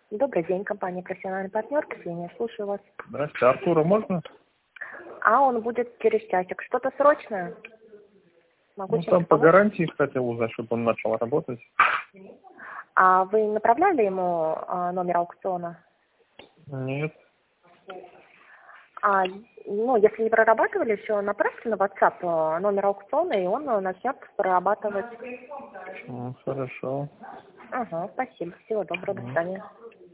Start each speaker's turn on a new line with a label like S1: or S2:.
S1: Добрый день, компания «Профессиональный партнер». Ксения, слушаю вас.
S2: Здравствуйте, Артура можно?
S1: А он будет через часик. Что-то срочное? Могу
S2: Ну,
S1: чем-то
S2: там по
S1: помочь?
S2: гарантии хотел узнать, чтобы он начал работать.
S1: А вы направляли ему номер аукциона?
S2: Нет.
S1: Если не прорабатывали еще, направьте на WhatsApp номер аукциона, и он начнет прорабатывать.
S2: Хорошо.
S1: Ага, спасибо. Всего доброго. До свидания.